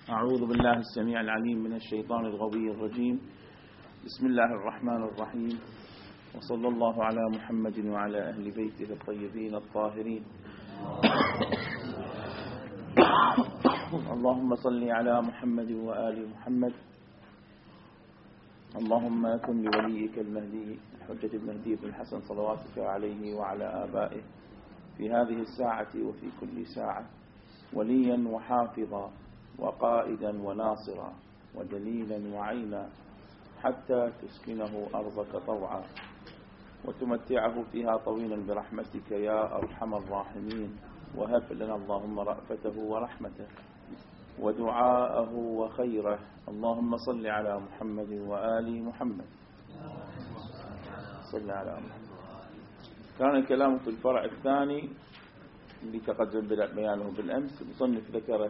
أعوذ بالله السميع العليم من الشيطان الغوي الرجيم. بسم الله الرحمن الرحيم، وصلى الله على محمد وعلى أهل بيته الطيبين الطاهرين. اللهم صل على محمد وآل محمد. اللهم كن لوليك المهدي حجة المهدي بن الحسن صلواتك عليه وعلى آبائه في هذه الساعة وفي كل ساعة وليا وحافظا وقائدا وناصرا ودليلا وعينا حتى تسكنه أرضك طوعا وتمتعه فيها طويلا برحمتك يا أرحم الراحمين. وهب لنا اللهم رأفته ورحمته ودعاءه وخيره. اللهم صل على محمد وآل محمد. صل على محمد. كان الكلام في الفرع الثاني اللي تقدم بيانه بالأمس. المصنف ذكر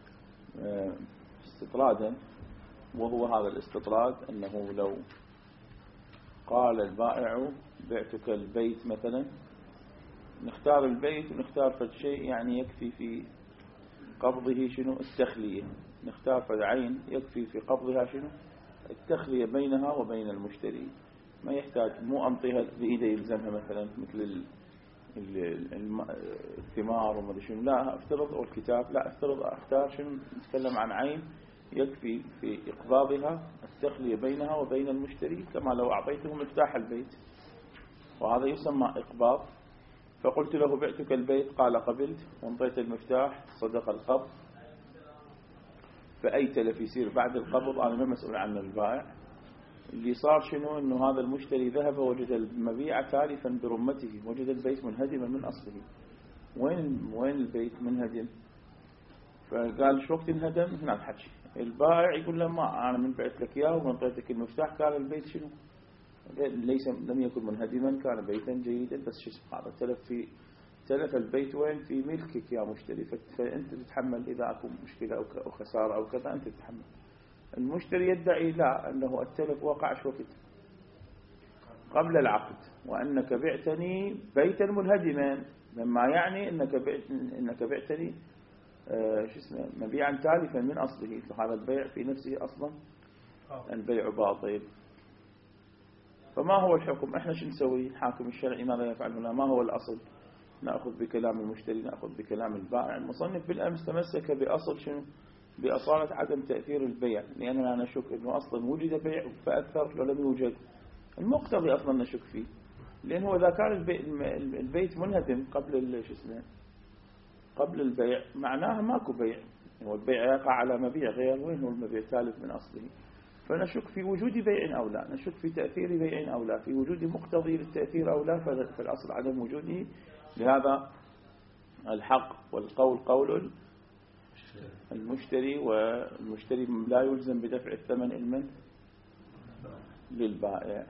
استطرادا، وهو هذا الاستطراد أنه لو قال البائع بعتك البيت مثلا، نختار البيت ونختار فد شيء يعني يكفي في قبضه شنو التخلية، نختار فد عين يكفي في قبضها شنو التخلية بينها وبين المشتري، ما يحتاج مو أنطيها بإيده يلزمها مثلا مثل الثمار وما شنو، لا افترض، او الكتاب، لا افترض اختار شنو، نتكلم عن عين يكفي في إقباضها التخلية بينها وبين المشتري، كما لو أعطيته مفتاح البيت، وهذا يسمى إقباض. فقلت له بعتك البيت، قال قبلت، وانطيت المفتاح، صدق القبض، فأي تلف يصير بعد القبض أنا ما مسؤول عن البائع. اللي صار شنو، انه هذا المشتري ذهب ووجد المبيع تالفا برمته، وجد البيت منهدما من أصله. وين البيت منهدم؟ فقال شو وقت انهدم؟ هنا الحكي. البائع يقول له ما أنا من بعت لك إياه ومن أعطيتك المفتاح كان البيت شنو، لم يكن منهدما، كان بيتا جيدا، بس شو اسمه هذا تلف البيت وين؟ في ملكك يا مشتري، فأنت تتحمل إذا أكون مشكلة أو خسارة أو كذا، أنت تتحمل. المشتري يدعي لا، أنه التلف وقع شو وقت؟ قبل العقد، وأنك بعتني بيتا منهدما، مما يعني أنك بعتني شو اسمه مبيعا تالفا من أصله، فهذا البيع في نفسه أصلا البيع باطل. فما هو الحكم؟ احنا شو نسوي؟ الحاكم الشرعي ماذا يفعل هنا؟ ما هو الأصل؟ نأخذ بكلام المشتري، نأخذ بكلام البائع. المصنف بالأمس تمسك بأصل شنو؟ بأصالة عدم تأثير البيع، لأننا نشك أنه أصلا وجد بيع فأثر لو لم يوجد. المقتضي أصلا نشك فيه، لأنه إذا كان البيت منهدم قبل شو اسمه قبل البيع، معناها ماكو بيع، هو البيع يقع على مبيع غير، وين هو المبيع تالف من أصله. فنشك في وجود بيع أو لا، نشك في تأثير بيع أو لا، في وجود مقتضي للتأثير أو لا، فالأصل عدم وجوده. لهذا الحق والقول قول المشتري، والمشتري لا يلزم بدفع الثمن المن للبائع.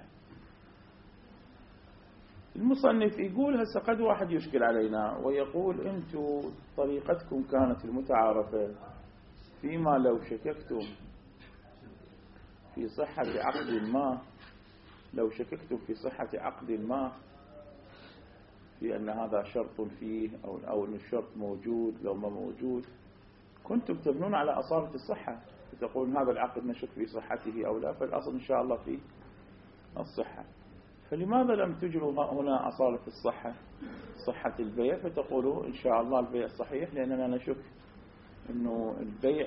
المصنف يقول هسه قد واحد يشكل علينا ويقول انتم طريقتكم كانت المتعارفة فيما لو شككتم في صحة عقد ما، لو شككتم في صحة عقد ما في أن هذا شرط فيه أو أن الشرط موجود، لو ما موجود كنتم تبنون على أصالة الصحة، فتقولون هذا العقد نشك في صحته أو لا، فالأصل إن شاء الله في الصحة. فلماذا لم تجروا هنا أصالة الصحة، صحة البيع، فتقولوا إن شاء الله البيع صحيح، لأننا نشك أنه البيع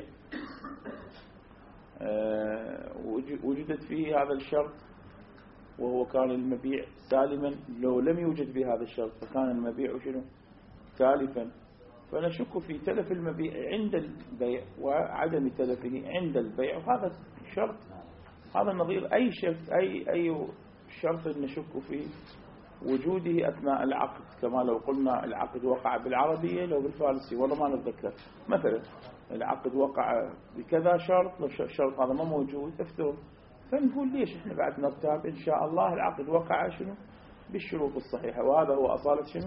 وجدت فيه هذا الشرط، وهو كان المبيع سالما لو لم يوجد به هذا الشرط، فكان المبيع شنو تالفا. فنشك في تلف المبيع عند البيع وعدم تلفه عند البيع، وهذا الشرط هذا النظير أي شرط، أي شرط نشك في وجوده أثناء العقد، كما لو قلنا العقد وقع بالعربية لو بالفارسي، والله ما نتذكر، مثلا العقد وقع بكذا شرط، لو الشرط هذا ما موجود افترض، فنقول ليش احنا بعد نرتاب؟ إن شاء الله العقد وقع شنو بالشروط الصحيحة، وهذا هو أصالة شنو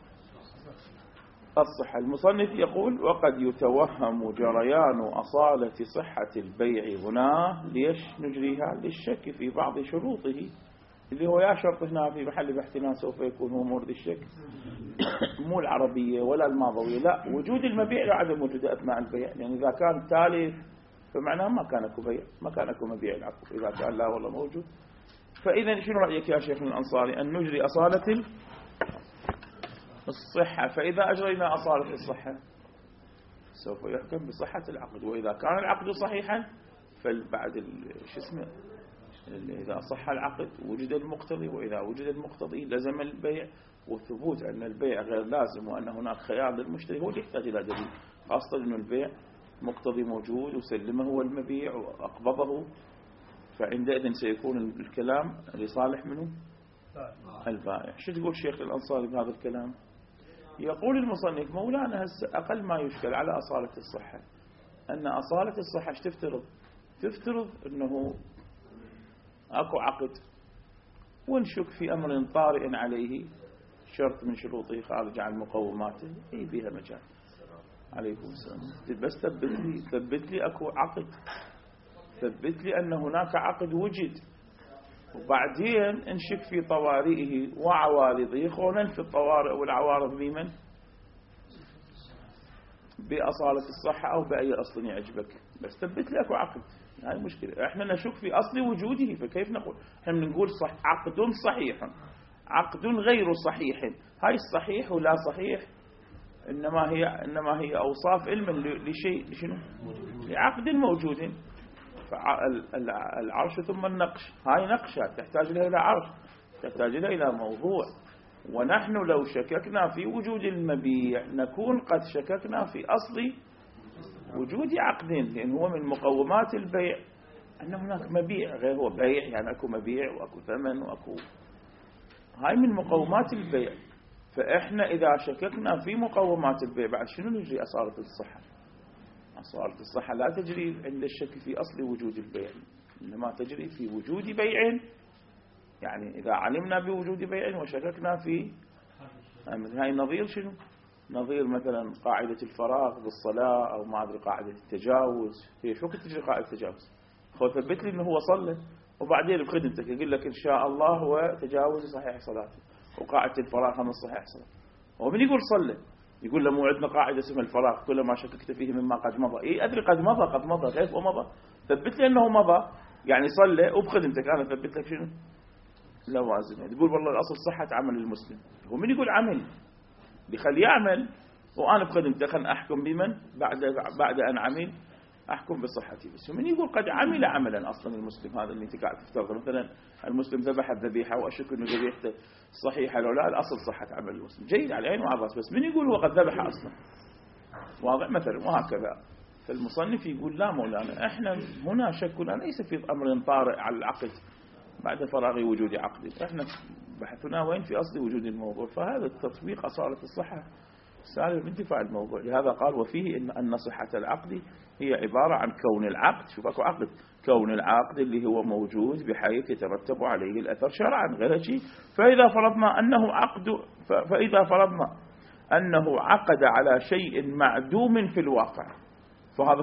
الصحة. المصنف يقول وقد يتوهم جريان أصالة صحة البيع هنا، ليش نجريها؟ للشك في بعض شروطه، اللي هو يا شرط هنا في محل بحثنا سوف يكون هو مورد الشك، مو العربية ولا الماضوية، لا، وجود المبيع وعدم وجود أثناء البيع. يعني إذا كان تالف فمعناه ما كان اكو بيع، ما كان اكو مبيع العقد. إذا كان لا والله موجود. فإذا شنو رأيك يا شيخ الأنصاري أن نجري أصالة الصحة؟ فإذا أجرينا أصالة الصحة سوف يحكم بصحة العقد، وإذا كان العقد صحيحا فبعد شو اسمه إذا صح العقد وجد المقتضي، وإذا وجد المقتضي لزم البيع. وثبوت أن البيع غير لازم وأن هناك خيار للمشتري هو اللي يحتاج إلى دليل، خاصة أن البيع مقتضي موجود وسلمه هو المبيع وأقبضه، فعندئذ سيكون الكلام لصالح منه البائع. شو تقول شيخ الأنصاري بهذا الكلام؟ يقول المصنف مولانا أقل ما يشكل على أصالة الصحة أن أصالة الصحة تفترض أنه أكو عقد ونشك في أمر طارئ عليه شرط من شروطه خارج عن مقوماته، أي بها مجال. عليكم السلام. بس ثبت لي أكو عقد، ثبت لي أن هناك عقد وجد، وبعدين نشك في طوارئه وعوارضه. خونا في الطوارئ والعوارض بمن؟ بأصالة الصحة أو بأي أصل يعجبك، بس ثبت لي أكو عقد. هاي المشكلة، احنا نشك في أصل وجوده، فكيف نقول؟ احنا نقول صح عقد صحيح، عقد غير صحيح. هاي الصحيح ولا صحيح إنما هي أوصاف علم لشيء شنو؟ لعقد موجود. فالعرش ثم النقش، هاي نقشات تحتاج لها إلى عرش، تحتاج لها إلى موضوع. ونحن لو شككنا في وجود المبيع نكون قد شككنا في أصل وجود عقدين، لأن هو من مقومات البيع أن هناك مبيع غير هو بيع، يعني أكو مبيع وأكو ثمن وأكو، هاي من مقومات البيع. فإحنا إذا شككنا في مقومات البيع بعد شنو نجري أصالة الصحة؟ أصالة الصحة لا تجري عند الشك في أصل وجود البيع، إنما تجري في وجود بيع. يعني إذا علمنا بوجود بيع وشككنا في هاي نظير شنو؟ نظير مثلا قاعدة الفراغ بالصلاة، أو ما أدري قاعدة التجاوز. هي شو كنت تجري قاعدة التجاوز؟ خو ثبت لي إنه هو صلى وبعدين بخدمتك يقول لك إن شاء الله هو تجاوز صحيح صلاته، وقاعدة الفراغ هم صحيح صلاته. هو من يقول صلى؟ يقول له مو عندنا قاعدة اسمها الفراغ كل ما شككت فيه مما قد مضى. إيه أدري قد مضى كيف ومضى؟ ثبت لي أنه مضى يعني صلى وبخدمتك أنا ثبت لك شنو؟ لوازم. تقول والله الأصل صحة عمل المسلم. هو من يقول عمل؟ بخليه يعمل وأنا بخدمته خلنا أحكم بمن بعد أن عمل أحكم بصحته. بس من يقول قد عمل عملا أصلا المسلم هذا اللي أنت قاعد تفترض مثلا المسلم ذبح الذبيحة وأشك أنه ذبيحته صحيحة لو لا، الأصل صحة عمل المسلم جيد على العين وعلى الرأس، بس من يقول هو قد ذبح أصلا؟ واضح مثلا. وهكذا فالمصنف يقول لا مولانا احنا هنا شكنا ليس في أمر طارئ على العقد بعد فراغ وجود عقد، احنا بحثنا وين في أصل وجود الموضوع. فهذا التطبيق أصالة الصحة سالم بانتفاع الموضوع. لهذا قال وفيه أن صحة العقد هي عبارة عن كون العقد، شوف اكو عقد، كون العقد اللي هو موجود بحيث يترتب عليه الأثر شرعا غير شيء. فإذا فرضنا أنه عقد على شيء معدوم في الواقع فهذا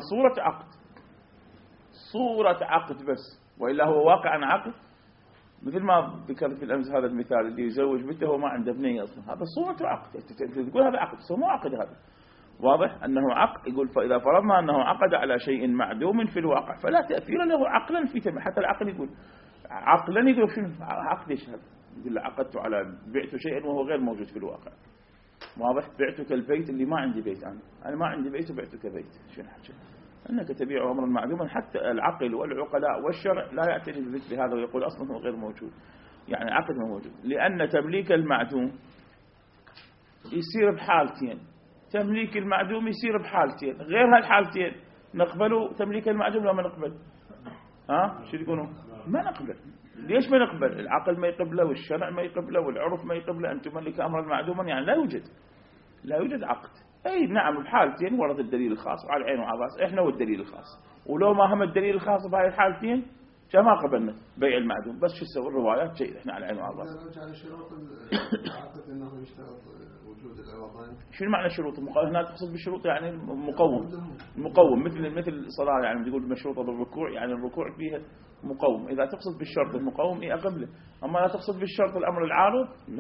صورة عقد بس، وإلا هو واقعا عقد. مثل ما ذكرت في الأمس هذا المثال اللي يزوج بنته وما عنده بنية أصلا، هذا صورة عقد. تقول هذا عقد بس هو مو عقد. هذا واضح أنه عقد. يقول فإذا فرضنا أنه عقد على شيء معدوم في الواقع فلا تأثير له عقلا في تم. حتى العقل يقول عقلا، يقول شنو عقد؟ ايش هذا؟ يقول عقدت على بعت شيئا وهو غير موجود في الواقع. واضح. بعتك البيت اللي ما عندي بيت، أنا ما عندي بيت وبعتك بيت. شنو حكي؟ أنك تبيع أمرا معدوما. حتى العقل والعقلاء والشرع لا يعتني بمثل هذا ويقول أصلا هو غير موجود، يعني عقد ما موجود. لأن تمليك المعدوم يصير بحالتين، تمليك المعدوم يصير بحالتين، غير هالحالتين نقبل تمليك المعدوم لو ما نقبل؟ شو يقولون؟ ما نقبل. ليش ما نقبل؟ العقل ما يقبله والشرع ما يقبله والعرف ما يقبله. أن تملك أمرا معدوما يعني لا يوجد عقد. أي نعم بحالتين ورد الدليل الخاص وعلى العين وعلى الراس، إحنا والدليل الخاص. ولو ما هم الدليل الخاص بهاي الحالتين ما قبلنا بيع المعدوم. بس شو نسوي؟ الروايات جيد إحنا على العين وعلى الراس. نرجع لشروط العقد إنه يشترط وجود العوضين. شو معنى شروط؟ هنا تقصد بالشروط يعني مقوم مثل صلاة يعني تقول مشروطة بالركوع، يعني الركوع فيها مقوم. إذا تقصد بالشرط المقوم أقبله. أما لا تقصد بالشرط الأمر العارض لا.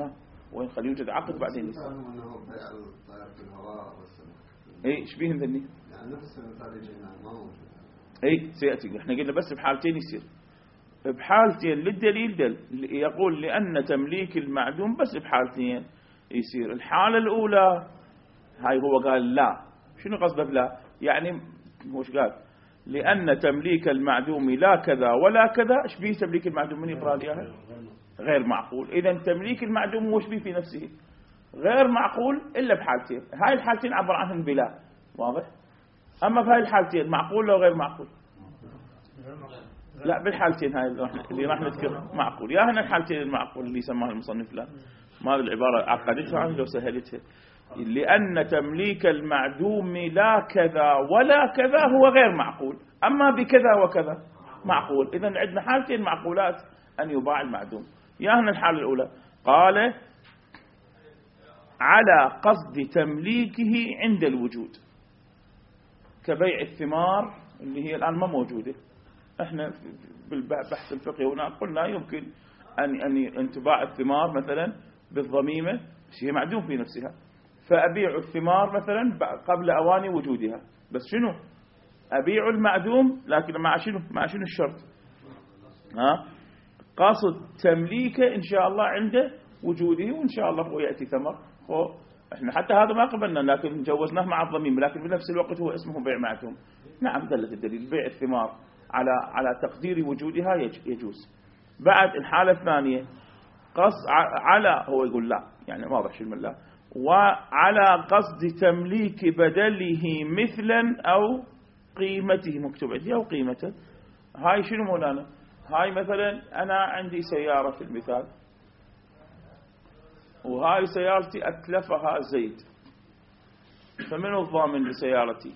وين خلي يوجد عقد بعدين يصير. أنه بيع الطائر في الهواء والسمك. إيش بيهم ذني؟ يعني نفس المثال يجي هنا ما موجود. إيه سيأتي. إحنا قلنا بس بحالتين يصير. بحالتين للدليل دل يقول لأن تمليك المعدوم بس بحالتين يصير. الحالة الأولى هاي هو قال لا. شنو قصده بلا؟ يعني وش قال؟ لأن تمليك المعدوم لا كذا ولا كذا. إيش بيه تمليك المعدوم؟ من يقرأ لي إياها؟ غير معقول. إذا تمليك المعدوم وش بيه في نفسه؟ غير معقول إلا بحالتين. هاي الحالتين عبر عنهم بلا. واضح؟ أما في هاي الحالتين معقول لو غير معقول؟ لا بالحالتين هاي اللي راح نذكر معقول. يا هنا الحالتين المعقول اللي سماها المصنف لا. ما هذه العبارة عقدتها عنه لو سهلتها. لأن تمليك المعدوم لا كذا ولا كذا هو غير معقول. أما بكذا وكذا معقول. إذن عندنا حالتين معقولات أن يباع المعدوم. يا هنا الحالة الأولى قال على قصد تمليكه عند الوجود كبيع الثمار اللي هي الآن ما موجودة. احنا بالبحث الفقهي هنا قلنا يمكن أن تباع الثمار مثلا بالضميمة هي معدوم في نفسها، فأبيع الثمار مثلا قبل أوان وجودها. بس شنو أبيع المعدوم لكن مع شنو الشرط؟ قصد تمليكه إن شاء الله عند وجوده وإن شاء الله هو يأتي ثمر. احنا حتى هذا ما قبلنا لكن جوزناه مع الضميم، لكن بنفس الوقت هو اسمه بيع معدوم. نعم دلت الدليل بيع الثمار على تقدير وجودها يجوز. بعد الحالة الثانية على هو يقول لا يعني واضح شو من لا. وعلى قصد تمليك بدله مثلا أو قيمته مكتوب عندي أو قيمته. هاي شنو مولانا؟ هاي مثلا أنا عندي سيارة في المثال وهاي سيارتي أتلفها زيد، فمن الضامن لسيارتي؟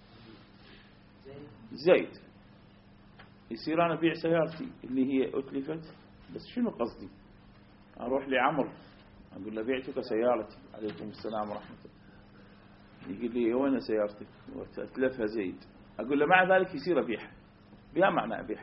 زيد. يصير أنا أبيع سيارتي اللي هي أتلفت بس شنو قصدي؟ أروح لعمر أقول له بعتك سيارتي عليكم السلام ورحمة الله. يقول لي وين سيارتك؟ وأتلفها زيد. أقول له مع ذلك يصير أبيعها. بها معنى أبيعها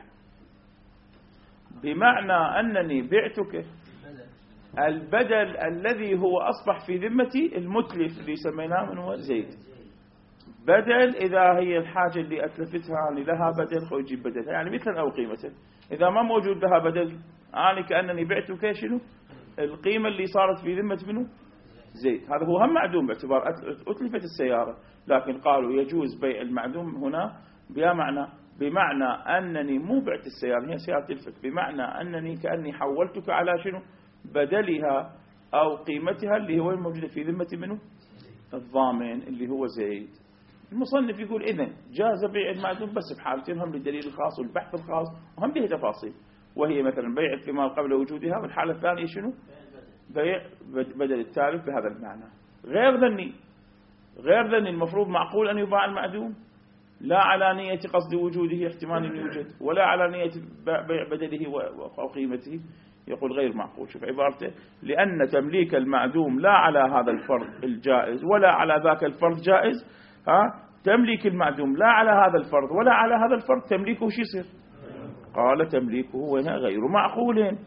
بمعنى أنني بعتك البدل الذي هو أصبح في ذمتي المتلف اللي سميناه من هو زيد. بدل إذا هي الحاجة اللي أتلفتها لها بدل خو يجيب بدلها يعني مثلا أو قيمة. إذا ما موجود لها بدل أنا كأنني بعتك شنو القيمة اللي صارت في ذمة منه زيد. هذا هو هم معدوم باعتبار أتلفت السيارة، لكن قالوا يجوز بيع المعدوم هنا بمعنى أنني مو بعت السيارة هي سيارة تلفت، بمعنى أنني كأني حولتك على شنو بدلها أو قيمتها اللي هو الموجودة في ذمة منه الضامن اللي هو زيد. المصنف يقول إذن جاز بيع المعدوم بس بحالتين هم للدليل الخاص والبحث الخاص وهم به تفاصيل، وهي مثلا بيع الثمار قبل وجودها، والحالة الثانية شنو بيع بدل التالف بهذا المعنى. غير ذني المفروض معقول أن يباع المعدوم لا على نية قصد وجوده احتمال أن يوجد ولا على نية بيع بدله أو قيمته. يقول غير معقول. شوف عبارته لأن تمليك المعدوم لا على هذا الفرض الجائز ولا على ذاك الفرض جائز. تمليك المعدوم لا على هذا الفرض ولا على هذا الفرض تمليكه شو يصير؟ قال تمليكه هنا غير معقول.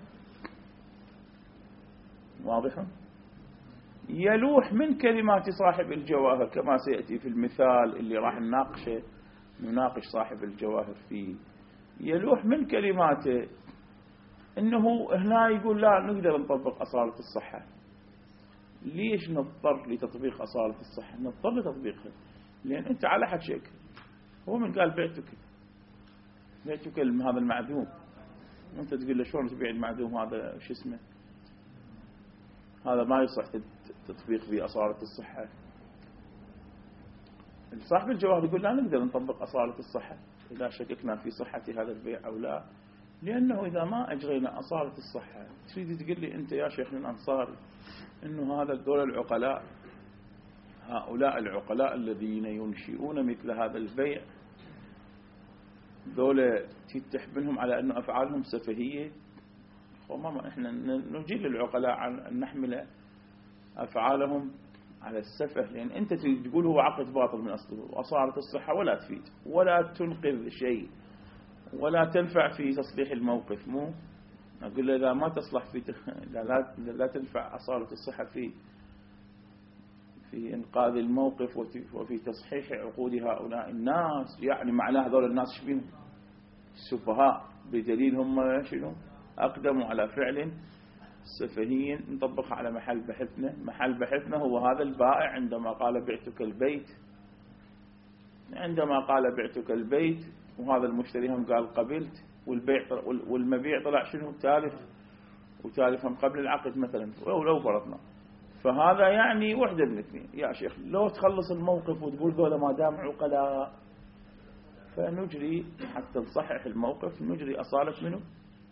واضح؟ يلوح من كلمات صاحب الجواهر كما سيأتي في المثال اللي راح نناقش صاحب الجواهر فيه. يلوح من كلماته انه هنا يقول لا نقدر نطبق أصالة الصحة. ليش نضطر لتطبيق أصالة الصحة؟ نضطر لتطبيقها لأن أنت على حد شيك. هو من قال بعتك هذا المعدوم، أنت تقول له شلون تبيع المعدوم هذا شو اسمه؟ هذا ما يصح تطبيق به أصالة الصحة. صاحب الجواهر يقول لا نقدر نطبق أصالة الصحة إذا شككنا في صحة هذا البيع أو لا، لأنه إذا ما أجرينا أصالة الصحة تريد تقول لي أنت يا شيخ من أنصاري إنه هذا هؤلاء العقلاء الذين ينشئون مثل هذا البيع دولة تحملهم على أنه أفعالهم سفهية. وما إحنا نجيل العقلاء أن نحمل أفعالهم على السفه، لأن أنت تقول هو عقد باطل من أصله وأصالة الصحة ولا تفيد ولا تنقذ شيء ولا تنفع في تصليح الموقف. مو أقول له إذا ما تصلح لا تنفع أصالة الصحة في إنقاذ الموقف وفي تصحيح عقود هؤلاء الناس، يعني معناه هذول الناس شبيهم السفهاء، بدليل هم شنو أقدموا على فعل سفهي نطبقها على محل بحثنا. محل بحثنا هو هذا البائع عندما قال بعتك البيت، عندما قال بعتك البيت وهذا المشتري هم قال قبلت، والمبيع طلع شنو وتالف هم قبل العقد مثلا، ولو فرضنا. فهذا يعني وحدة من اثنين يا شيخ، لو تخلص الموقف وتقول ذولا ما دام عقلاء فنجري حتى نصحح الموقف، نجري أصالة منه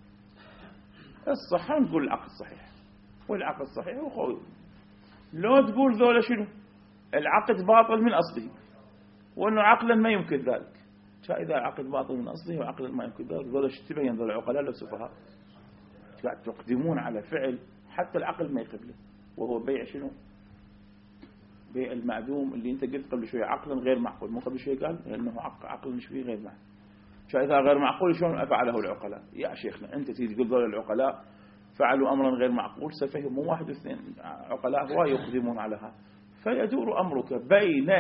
الصحة ونقول العقد صحيح، والعقد صحيح وخوي. لو تقول ذولا شنو العقد باطل من أصله وأنه عقلا ما يمكن ذلك، فإذا العقد باطل من أصله وعقلا ما يمكن ذلك، ذولا تبين ذولا عقلاء لو سفهاء قاعد تقدمون على فعل حتى العقل ما يقبله، وهو بيع شنو؟ بيع المعدوم اللي انت قلت قبل شوية عقلا غير معقول، مو قبل شوية قال لأنه عقل شوي غير معقول. فإذا غير معقول شلون أفعله العقلاء؟ يا شيخنا أنت تيجي تقول ذول العقلاء فعلوا أمرا غير معقول، سفهوا مو واحد واثنين، عقلاء هواي يقدمون على هذا. فيدور أمرك بين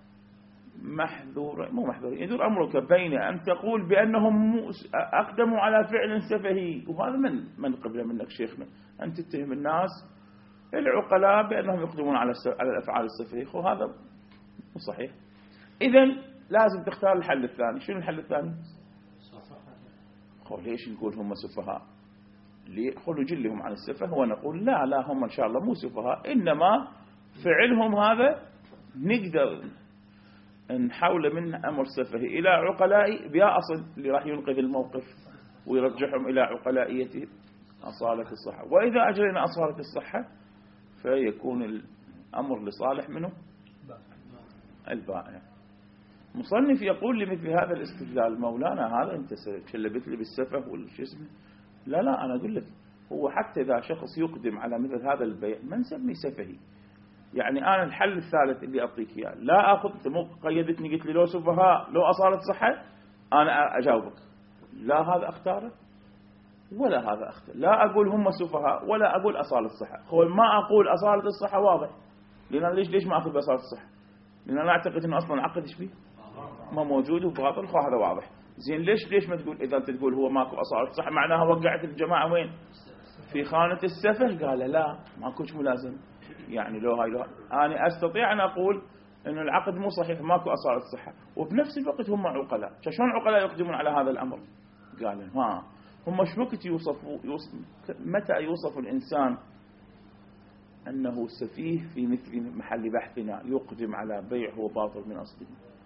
مو محذور، يدور أمرك بين أن تقول بأنهم أقدموا على فعل سفهي، وهذا من قبل منك شيخنا، أن تتهم الناس العقلاء بأنهم يقدمون على الأفعال السفهية، وهذا مو صحيح. إذن لازم تختار الحل الثاني. شنو الحل الثاني؟ ليش نقول هم سفهاء؟ خلوا جلهم عن السفه ونقول لا هم إن شاء الله مو سفهاء، إنما فعلهم هذا نقدر نحول من أمر سفهي إلى عقلائي بيا أصل اللي راح ينقذ الموقف ويرجعهم إلى عقلائية أصالة الصحة. وإذا أجرينا أصالة الصحة فيكون الأمر لصالح منه البائع. مصنف يقول لمثل هذا الاستدلال مولانا هذا انت شلبت لي بالسفه والجسم. لا أنا أقول لك هو حتى إذا شخص يقدم على مثل هذا البيع ما نسميه سفهي. يعني أنا الحل الثالث اللي أعطيك إياه لا أخذ، مو قيدتني قلت لي لو سفهاء لو أصالة صحة، أنا أجاوبك لا هذا أختاره ولا هذا أختار، لا أقول هم سفهاء ولا أقول أصالة الصحة. هو ما أقول أصالة الصحة واضح، لأن ليش ما أخذ بأصالة الصحة؟ لأن أنا أعتقد أنه أصلا عقد إيش فيه ما موجود وباطل، هذا واضح. زين ليش ما تقول إذا أنت تقول هو ماكو أصالة الصحة معناها وقعت الجماعة وين؟ في خانة السفه. قال لا ماكوش ملازم. يعني لو أنا أستطيع أن أقول إنه العقد مو صحيح ماكو أصالة الصحة، وبنفس الوقت هم عقلاء. شلون عقلاء يقدمون على هذا الأمر؟ قال هم شو وقت متى يوصف الإنسان أنه سفيه في مثل محل بحثنا يقدم على بيع هو باطل من أصله؟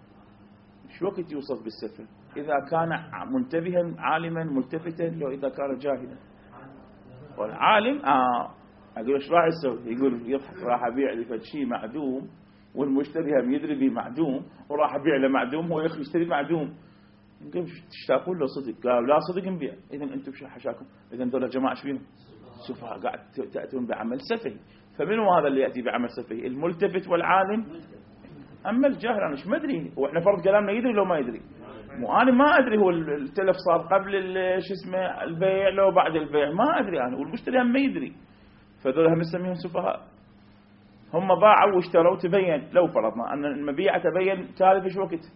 شو وقت يوصف بالسفه؟ إذا كان منتبها عالما ملتفتا لو إذا كان جاهلا. والعالم أقول إيش راح يسوي؟ يقول يضحك راح أبيع لي فد شيء معدوم والمشتري هم يدري به معدوم وراح أبيع له معدوم هو يشتري معدوم. تشتاقون له صدق؟ قالوا لا صدق نبيع. إذن أنتم شو حشاكم؟ إذن دول الجماعة ايش فيهم؟ سفهاء قاعد تأتون بعمل سفهي. فمن هو هذا اللي يأتي بعمل سفهي؟ الملتفت والعالم. أما الجاهل أنا ايش ما أدري، وإحنا فرض كلامنا يدري لو ما يدري. مو أنا ما أدري هو التلف صار قبل شو اسمه البيع لو بعد البيع ما أدري أنا، والمشتري هم ما يدري. فذول هم نسميهم سفهاء. هم باعوا واشتروا تبين لو فرضنا أن المبيع تبين تالف ايش وقت؟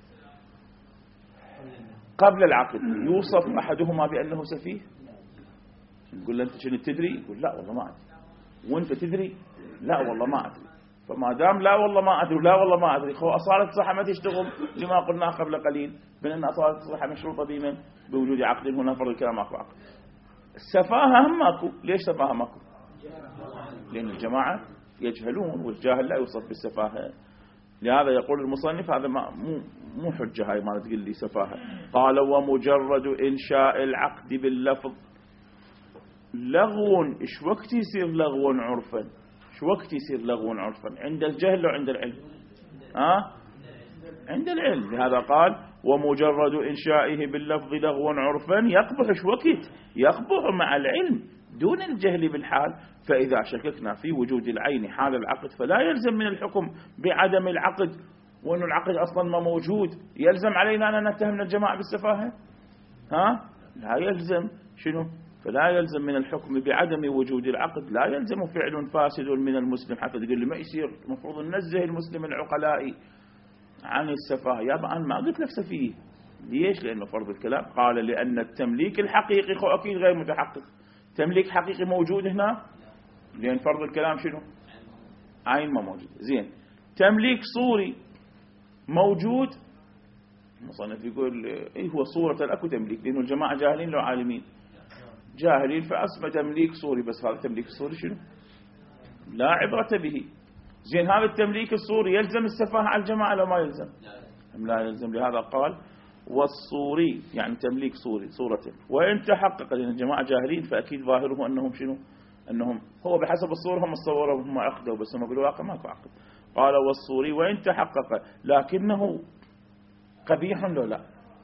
قبل العقد. يوصف أحدهما بأنه سفيه؟ نقول له أنت شنو تدري؟ يقول لا والله ما أدري. وأنت تدري؟ لا والله ما أدري. فما دام لا والله ما أدري ولا والله ما أدري، أصالة الصحة ما تشتغل لما قلنا قبل قليل بأن أصالة الصحة مشروطة بمن؟ بوجود عقد. هنا فرض الكلام ماكو عقد. السفاهة هم ماكو. ليش سفاهة ماكو؟ لأن الجماعة يجهلون والجاهل لا يوصف بالسفاهة. لهذا يقول المصنف هذا مو حجة هاي ما تقول لي سفاهة. قال ومجرد إنشاء العقد باللفظ لغو. إيش وقت يصير لغو عرفا؟ شو وقت يصير لغو عرفا؟ عند الجهل أو عند العلم؟ عند العلم. لهذا قال ومجرد إنشائه باللفظ لغو عرفا يقبح. شو وقت يقبح؟ مع العلم دون الجهل بالحال. فإذا شككنا في وجود العين حال العقد فلا يلزم من الحكم بعدم العقد، وأن العقد أصلا ما موجود يلزم علينا أن نتهم الجماعة بالسفاهة. لا يلزم. شنو فلا يلزم من الحكم بعدم وجود العقد لا يلزم فعل فاسد من المسلم حتى تقول لي ما يصير المفروض ننزه المسلم العقلاء عن السفاه. يابا أنا ما قلت لك سفيه. ليش؟ لأنه فرض الكلام قال لأن التمليك الحقيقي أكيد غير متحقق. تمليك حقيقي موجود هنا لأن فرض الكلام شنو؟ عين ما موجود. زين تمليك صوري موجود. المصنف يقول إيه هو صورة أكو تمليك لأنه الجماعة جاهلين لو عالمين جاهلين فأسمى تمليك صوري بس هذا التمليك الصوري شنو؟ لا عبرة به. زين هذا التمليك الصوري يلزم السفاهة على الجماعة لو ما يلزم؟ لا يلزم. لهذا قال والصوري يعني تمليك صوري صورته وإن تحقق لأن الجماعة جاهلين فأكيد ظاهره أنهم شنو؟ أنهم هو بحسب الصورة هم صوروا هم عقدوا بس هم بالواقع ماكو عقد. قال والصوري وإن تحقق لكنه قبيح لو لا؟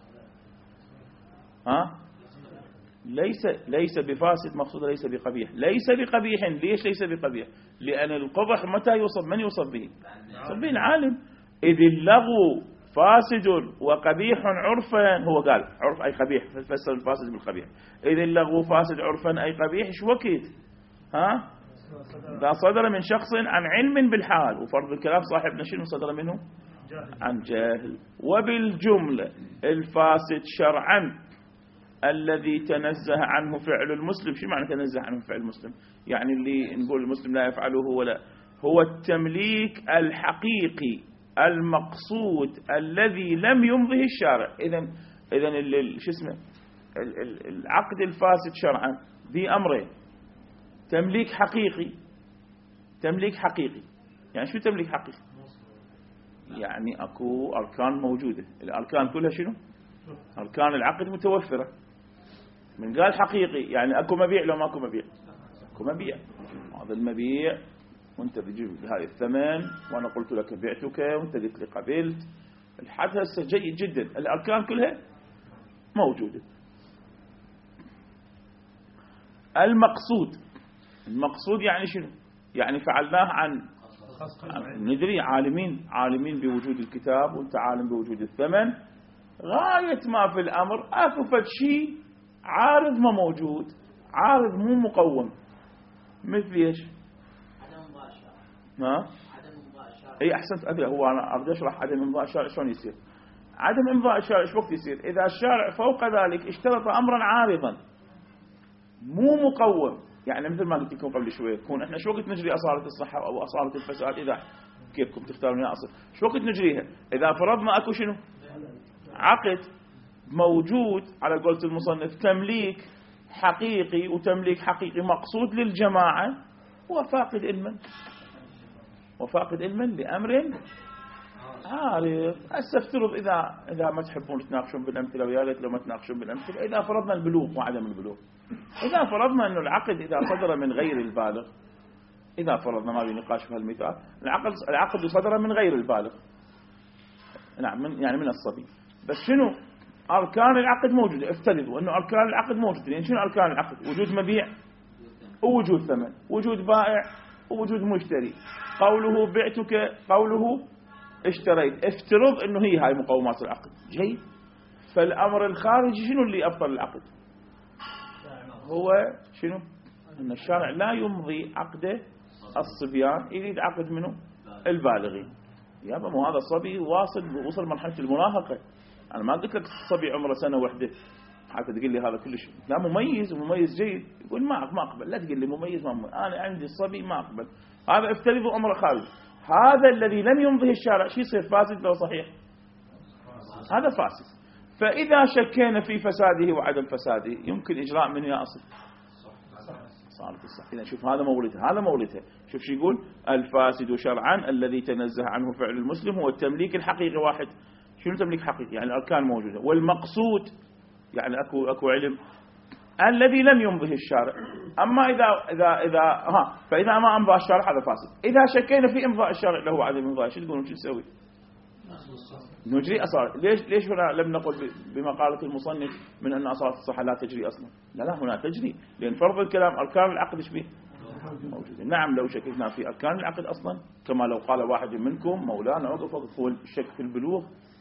ها؟ ليس بفاسد مقصود ليس بقبيح. ليس بقبيح. ليش ليس بقبيح؟ لأن القبح متى يوصف؟ من يوصف به؟ يوصف به العالم. إذ اللغو فاسد وقبيح عرفا. هو قال عرف أي قبيح فسر الفاسد بالقبيح. إذ اللغو فاسد عرفا أي قبيح شو وقت؟ ها؟ إذا صدر من شخص عن علم بالحال وفرض الكلام صاحبنا شنو صدر منه؟ عن جاهل. وبالجملة الفاسد شرعا الذي تنزه عنه فعل المسلم. شو معنى تنزه عنه فعل المسلم؟ يعني اللي نقول المسلم لا يفعله ولا هو التمليك الحقيقي المقصود الذي لم يمضه الشارع. إذن شو اسمه العقد الفاسد شرعا ذي أمرين. تمليك حقيقي. تمليك حقيقي يعني شو تمليك حقيقي؟ يعني أكو أركان موجودة. الأركان كلها شنو؟ أركان العقد متوفرة. من قال حقيقي يعني أكو مبيع لو ما أكو مبيع؟ أكو مبيع. هذا المبيع وانت بتجيب هاي الثمن وانا قلت لك بعتك وانت قلت لي قبلت. الحد هسه جيد جدا. الأركان كلها موجودة. المقصود يعني شنو؟ يعني فعلناه عن ندري عالمين بوجود الكتاب وانت عالم بوجود الثمن. غاية ما في الأمر أكو فد شيء عارض ما موجود عارض مو مقوم. مثل ايش؟ ما؟ اي احسنت ادري. هو انا اريد اشرح عدم امضاء الشارع شلون يصير. عدم امضاء الشارع ايش وقت يصير؟ اذا الشارع فوق ذلك اشترط امرا عارضا مو مقوم. يعني مثل ما قلت لكم قبل شويه تكون احنا شو وقت نجري اصاله الصحه او اصاله الفساد؟ اذا كيفكم تختارون يا اصل شو وقت نجريها؟ اذا فرضنا اكو شنو؟ عقد موجود على قولة المصنف تمليك حقيقي وتمليك حقيقي مقصود للجماعة وفاقد علما لأمر عارف. أستفترض إذا ما تحبون تناقشون بالأمثلة ويا ريت لو ما تناقشون بالأمثلة. إذا فرضنا البلوغ وعدم البلوغ. إذا فرضنا أنه العقد إذا صدر من غير البالغ. إذا فرضنا ما في نقاش في هالمثال العقد صدر من غير البالغ. نعم يعني من الصبي. بس شنو أركان العقد موجودة. افترضوا أنه أركان العقد موجودة. يعني شنو أركان العقد؟ وجود مبيع ووجود ثمن وجود بائع ووجود مشتري. قوله بعتك قوله اشتريت. افترض أنه هي هاي مقومات العقد. جيد. فالأمر الخارجي شنو اللي أبطل العقد؟ هو شنو؟ أن الشارع لا يمضي عقده الصبيان يريد عقد منه البالغين. يابا مو هذا الصبي وصل مرحلة المراهقة. أنا ما قلت لك الصبي عمره سنة واحدة حتى تقول لي هذا كلش لا مميز ومميز جيد. يقول ما أقبل. لا تقول لي مميز ما مميز. أنا عندي الصبي ما أقبل. هذا افترضوا أمر خارج. هذا الذي لم يمضه الشارع شو يصير فاسد لو صحيح؟ هذا فاسد. فإذا شكينا في فساده وعدم فساده يمكن إجراء منه يا أصل صارت الصح. إذا شوف هذا مولدها. شوف شو يقول الفاسد شرعا الذي تنزه عنه فعل المسلم هو التمليك الحقيقي واحد. شنو تمليك حقيقي؟ يعني الأركان موجودة. والمقصود يعني أكو علم الذي لم يمضه الشارع. أما فإذا ما أمضى الشارع هذا فاسد. إذا شكينا في إمضاء الشارع له عدم إمضاء شو تقولون شو نسوي؟ نجري أصالة. ليش هنا لم نقل بما قالت المصنف من أن أصالة الصحة لا تجري أصلا؟ لا هنا تجري لأن فرض الكلام أركان العقد إيش به؟ موجودة. نعم لو شككنا في أركان العقد أصلا كما لو قال واحد منكم مولانا وقف هو الشك في البلوغ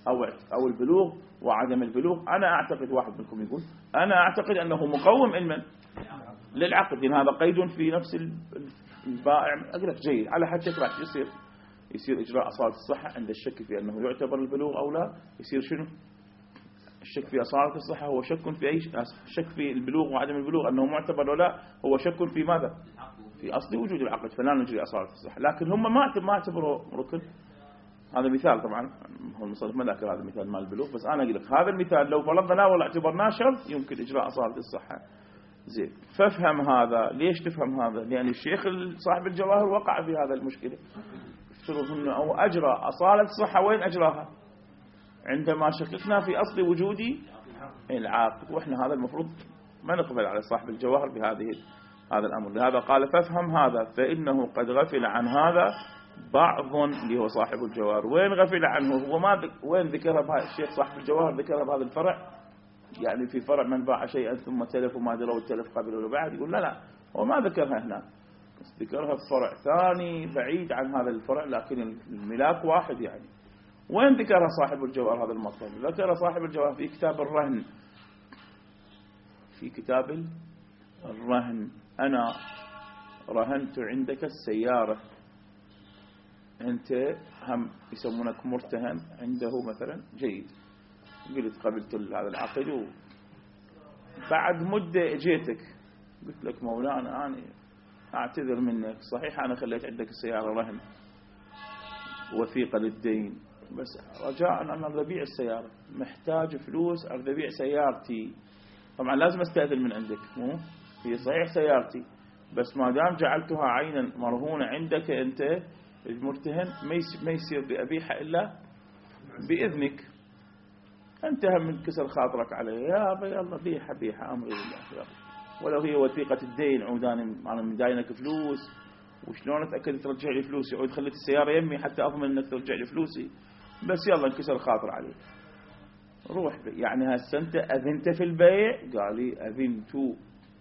أو البلوغ وعدم البلوغ. أنا أعتقد، واحد منكم يقول أنا أعتقد أنه مقوم علما للعقد، إن هذا قيد في نفس البائع. أقول لك جيد، على حد راح يصير إجراء أصالة الصحة عند الشك في أنه يعتبر البلوغ أو لا. يصير شنو الشك في أصالة الصحة؟ هو شك في أي شك في البلوغ وعدم البلوغ أنه معتبر ولا لا، هو شك في ماذا؟ في أصل وجود العقد، فلا نجري أصالة الصحة. لكن هم ما اعتبروا ركن. هذا مثال، طبعا هو المصنف ما ذكر هذا المثال مال البلوغ، بس أنا أقول لك هذا المثال لو فرضنا ولا اعتبرناه شرط يمكن إجراء أصالة الصحة. زين، فافهم هذا. ليش تفهم هذا؟ لأن الشيخ صاحب الجواهر وقع في هذا المشكلة، أو أجرى أصالة الصحة. وين أجراها؟ عندما شككنا في أصل وجود العاقد، وإحنا هذا المفروض ما نقبل على صاحب الجواهر هذا الأمر. لهذا قال فافهم هذا فإنه قد غفل عن هذا بعض، اللي هو صاحب الجواهر. وين غفل عنه؟ هو وين ذكرها الشيخ صاحب الجواهر؟ ذكرها بهذا الفرع، يعني في فرع من باع شيئا ثم تلف وما دروا التلف قبل ولا بعد. يقول لا هو ما ذكرها هنا، بس ذكرها في فرع ثاني بعيد عن هذا الفرع، لكن الملاك واحد. يعني وين ذكرها صاحب الجواهر هذا المطلب؟ ذكر صاحب الجواهر في كتاب الرهن. في كتاب الرهن، أنا رهنت عندك السيارة، أنت هم يسمونك مرتهن عنده مثلا، جيد، قلت قبلت هذا العقد، بعد مدة اجيتك قلت لك مولانا أنا أعتذر منك، صحيح أنا خليت عندك السيارة رهن وثيقة للدين، بس رجاء أنا أبيع السيارة، محتاج فلوس أبيع سيارتي. طبعا لازم أستأذن من عندك، مو هي صحيح سيارتي، بس ما دام جعلتها عينا مرهونة عندك أنت المرتهن ما يصير بأبيعها إلا بإذنك. انتهى من كسر خاطرك عليه، يا أبي الله بيعها أمري لله، ولو هي وثيقة الدين عوداني أنا مداينك فلوس، وشلون أتأكد ترجع لي فلوسي؟ عود خليت السيارة يمي حتى أضمن أنك ترجع لي فلوسي، بس يلا انكسر خاطر عليه روح يعني هسه أنت أذنت في البيع؟ قال لي أذنت.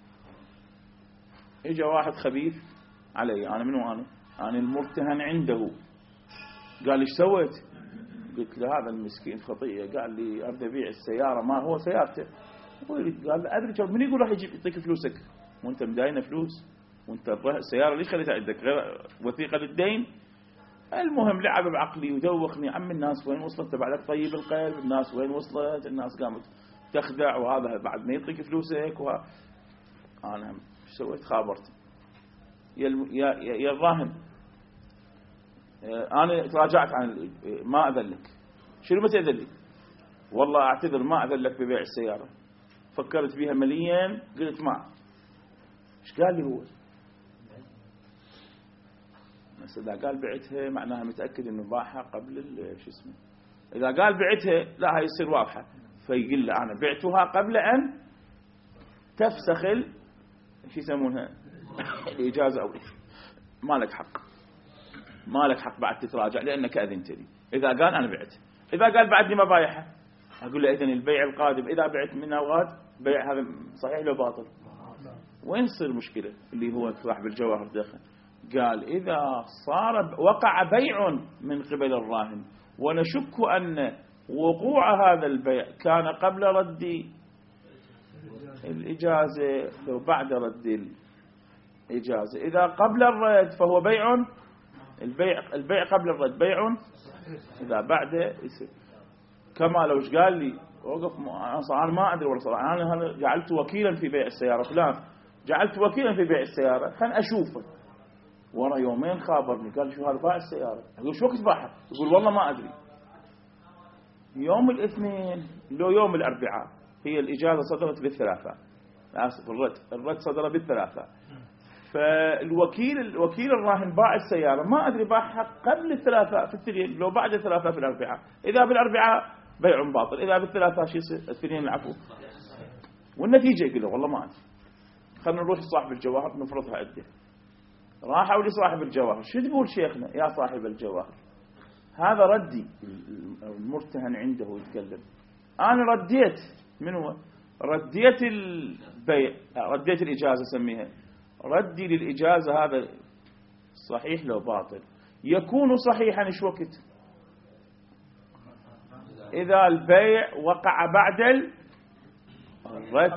إجا واحد خبيث علي، أنا منو؟ أنا المرتهن عنده. قال لي ايش سويت؟ قلت له هذا المسكين خطيئة، قال لي أريد أبيع السيارة، ما هو سيارته. قال أدري من يقول راح يعطيك فلوسك وأنت مداينة فلوس، وأنت السيارة ليش خليتها عندك غير وثيقة للدين؟ المهم لعب بعقلي ودوخني. عم الناس وين وصلت؟ بعدك طيب القلب، الناس وين وصلت؟ الناس قامت تخدع، وهذا بعد ما يعطيك فلوسك أنا ايش سويت؟ خابرت يا الراهن، أنا تراجعت عن ما أذلك. شنو ما تأذلك؟ والله أعتذر ما أذلك ببيع السيارة، فكرت بها مليا، قلت ما. إيش قال لي هو؟ بس إذا قال بعتها معناها متأكد إنه باعها قبل شو اسمه. إذا قال بعتها لا هاي يصير واضحة، فيقول له أنا بعتها قبل أن تفسخ شو يسمونها الإجازة، أو ما لك حق بعد تتراجع لأنك أذنت لي. إذا قال أنا بعت، إذا قال بعدني ما بايعها، أقول له إذن البيع القادم إذا بعت منها وغاد بيع هذا صحيح لو باطل؟ وين تصير مشكلة؟ اللي هو صاحب الجواهر دخل قال إذا وقع بيع من قبل الراهن ونشك أن وقوع هذا البيع كان قبل رد الإجازة أو بعد رد الإجازة. إذا قبل الرد فهو بيع، البيع قبل الرد بيع، إذا بعد يصير. كما لو قال لي وقف أنا ما أدري ولا صراحة، أنا جعلت وكيلا في بيع السيارة فلان، جعلت وكيلا في بيع السيارة، خلنا أشوفه. ورا يومين خابرني قال شو هذا باع السيارة. أقول شو وقت باعها؟ يقول والله ما أدري. يوم الاثنين لو يوم الأربعاء هي الإجازة صدرت بالثلاثاء، آسف الرد صدر بالثلاثاء، فالوكيل الراهن باع السيارة ما أدري باعها قبل الثلاثاء في التنين، لو بعد الثلاثاء في الأربعاء. إذا بالأربعاء بيع باطل، إذا بالثلاثاء شيء التنين العفو. والنتيجة يقول له والله ما أدري، خلنا نروح لصاحب الجواهر نفرضها عده. راحوا لصاحب الجواهر، شو تقول شيخنا يا صاحب الجواهر؟ هذا ردي، المرتهن عنده يتكلم، أنا رديت من هو؟ رديت البيع، رديت الإجازة سميها، ردي للإجازة هذا صحيح لو باطل؟ يكون صحيحا إيش وقت؟ إذا البيع وقع بعد الرد.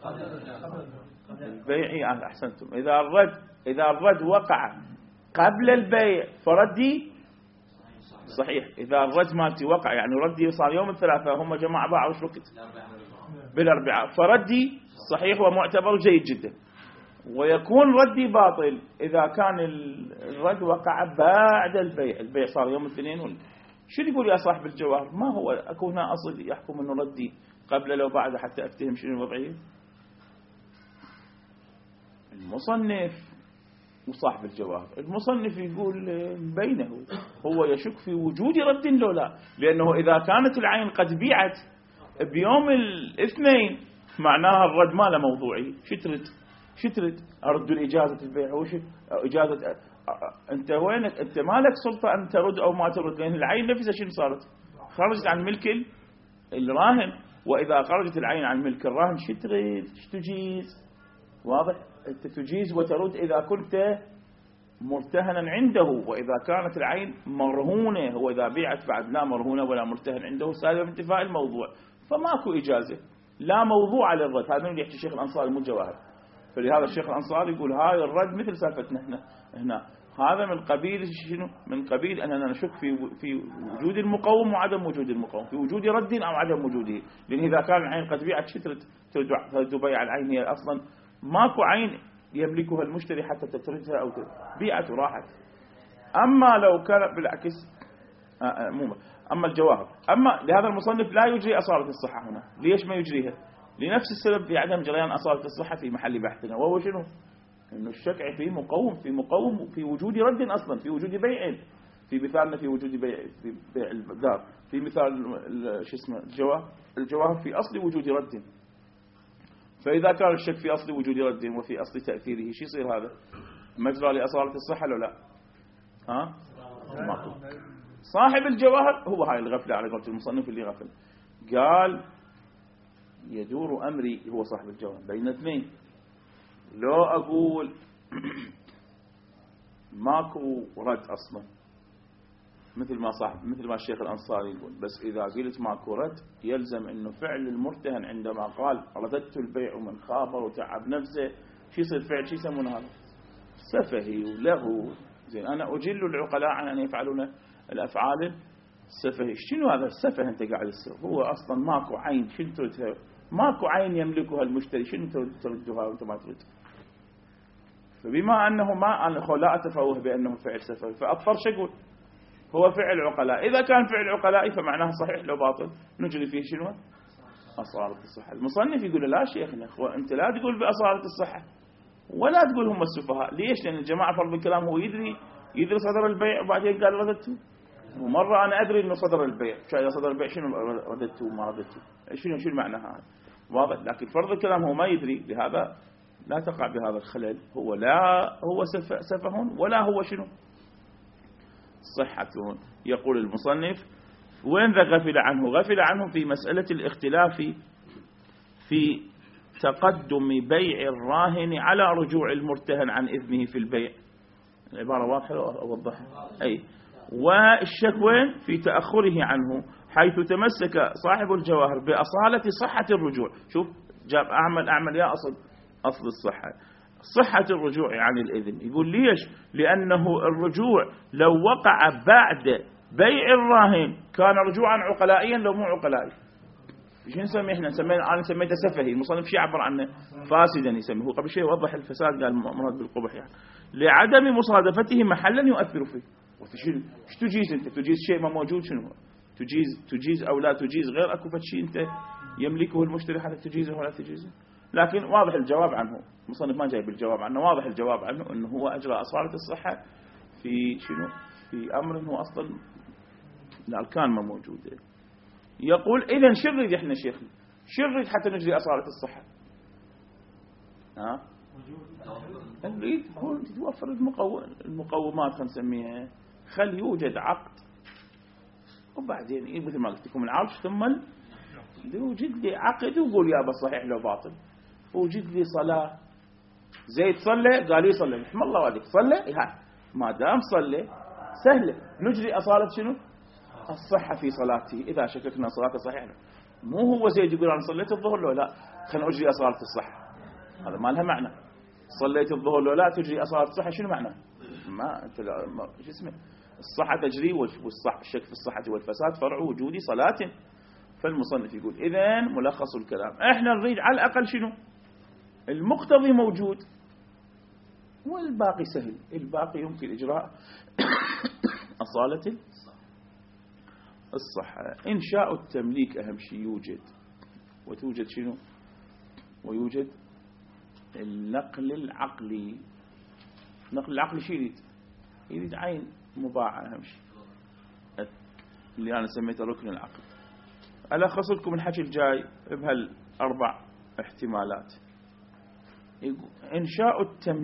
البيع أحسنتم. إذا الرد وقع قبل البيع فردي صحيح. إذا الرد مالتي وقع يعني ردي صار يوم الثلاثاء، هم جماعة باعوا وش وقت؟ بالأربعاء، فردي صحيح ومعتبر جيد جدا. ويكون ردي باطل إذا كان الرد وقع بعد البيع. البيع صار يوم الاثنين. شو يقول يا صاحب الجواهر؟ ما هو أكو هنا أصل يحكم أنه ردي قبل لو بعد حتى أفتهم شنو الوضعية. المصنف وصاحب الجواهر، المصنف يقول بينه، هو يشك في وجود رد لو لا، لأنه إذا كانت العين قد بيعت بيوم الاثنين معناها الرد ما له موضوعي. شترد أرد الإجازة البيع وش إجازة؟ أنت وينك؟ أنت ما لك سلطة أن ترد أو ما ترد، لأن العين نفسها شنو صارت؟ خرجت عن ملك الراهن. وإذا خرجت العين عن ملك الراهن تجيز. واضح؟ أنت تجيز وترد إذا كنت مرتهنا عنده. وإذا كانت العين مرهونة، وإذا بيعت بعد لا مرهونة ولا مرتهن عنده سالب انتفاء الموضوع، فماكو إجازة، لا موضوع للرد. هذا اللي يحكي الشيخ الأنصاري مو الجواهر. فلهذا الشيخ الأنصاري يقول هذا الرد مثل سالفتنا احنا هنا، هذا من قبيل شنو؟ من قبيل أننا نشك في وجود المقوم وعدم وجود المقوم، في وجود رد أو عدم وجوده. لأن إذا كان العين قد بيعت ترد بيع العين، هي أصلا ماكو عين يملكها المشتري حتى تتردها أو بيعت وراحت. أما لو كان بالعكس أما الجواهر، أما لهذا المصنف لا يجري أصالة الصحة هنا. ليش ما يجريها؟ لنفس السبب في عدم جريان أصالة الصحة في محل بحثنا، وهو شنو؟ إنه الشك في مقوم في وجود رد أصلا، في وجود بيع. في مثالنا في وجود بيع الدار، في مثال شو اسمه الجواهر في أصل وجود رد. فإذا كان الشك في أصل وجود رد وفي أصل تأثيره، شو يصير هذا؟ مجرى لأصالة الصحة ولا لا؟ ها؟ ماكو. صاحب الجواهر هو هاي الغفلة على قولة المصنف اللي غفل. قال يدور أمري، هو صاحب الجواهر، بين اثنين. لو أقول ماكو رد أصلا مثل ما الشيخ الأنصاري يقول، بس إذا قلت ماكو رد يلزم إنه فعل المرتهن عندما قال رددت البيع ومن خابر وتعب نفسه، شو يصير فعل؟ شو يسمونه هذا؟ سفهي ولغو. زين، أنا أجل العقلاء عن أن يفعلون الأفعال السفهي. شنو هذا السفه أنت قاعد تسوي؟ هو أصلا ماكو عين، شنو تردها؟ ماكو عين يملكها المشتري، شنو تردها وأنت ما ترد؟ فبما أنه لا أتفوه بأنه فعل سفهي، فأضطر شقول هو فعل عقلاء. إذا كان فعل عقلاء فمعناه صحيح لو باطل نجري فيه شنو؟ أصالة الصحة. المصنف يقول لا شيخنا، أنت لا تقول بأصالة الصحة ولا تقول هم السفهاء. ليش؟ لأن الجماعة فرض الكلام هو يدري صدر البيع وبعدين قال رددته. ومرة أنا أدري إنه صدر البيع، إذا صدر البيع شنو رددته وما رددته؟ شنو المعنى هذا؟ واضح. لكن فرض الكلام هو ما يدري، لهذا لا تقع بهذا الخلل. هو لا هو سفه ولا هو شنو؟ صحة. يقول المصنف وين ذا غفل عنه؟ غفل عنه في مسألة الاختلاف في تقدم بيع الراهن على رجوع المرتهن عن إذنه في البيع. العبارة واضحة أوضحها. أي والشك وين؟ في تأخره عنه، حيث تمسك صاحب الجواهر بأصالة صحة الرجوع. شوف جاب أعمل يا أصل الصحة، صحة الرجوع عن الإذن. يقول ليش؟ لأنه الرجوع لو وقع بعد بيع الراهن كان رجوعا عقلائيا لو مو عقلائي. شو نسميه احنا؟ أنا سميته سفهي. المصنف شيء عبر عنه فاسدا يسميه. هو قبل شيء وضح الفساد، قال مراد بالقبح يعني لعدم مصادفته محلا يؤثر فيه. وش تجيز انت؟ تجيز شيء ما موجود؟ شنو تجيز او لا تجيز؟ غير اكو شيء انت يملكه المشتري حتى تجيزه ولا تجيزه. لكن واضح الجواب عنه، المصنف ما جايب الجواب عنه، واضح الجواب عنه انه هو اجرى اصالة الصحة في شنو؟ في امر هو اصلا الاركان ما موجوده. يقول اذا شو نريد احنا شيخنا؟ شو نريد حتى نجري اصالة الصحة؟ نريد توفر المقومات، خلينا نسميها، خل يوجد عقد، وبعدين مثل ما قلت لكم العرش، ثم يوجد لي عقد وقول يابا صحيح لو باطل. وجد لي صلاة، زيد صلى قال لي صلى، رحم الله والديك صلى، ما دام صلى سهلة نجري أصالة شنو؟ الصحة في صلاته إذا شككنا صلاته صحيحة. مو هو زيد يقول أنا صليت الظهر لو لا خلنا أجري أصالة الصحة، هذا ما لها معنى. صليت الظهر لو لا تجري أصالة الصحة، شنو معنى؟ ما أنت شو اسمه الصحة تجري والصح الشك في الصحة والفساد فرع وجود صلاة. فالمصنف يقول إذن ملخص الكلام إحنا نريد على الأقل شنو؟ المقتضي موجود والباقي سهل. الباقي يمكن إجراء أصالة الصحة. إنشاء التمليك أهم شيء يوجد، وتوجد شنو؟ ويوجد النقل العقلي. النقل العقلي شو يريد عين مباعة أهم شيء اللي أنا سميته ركن العقل. ألخص لكم الحكي الجاي بهالأربع احتمالات. إنشاء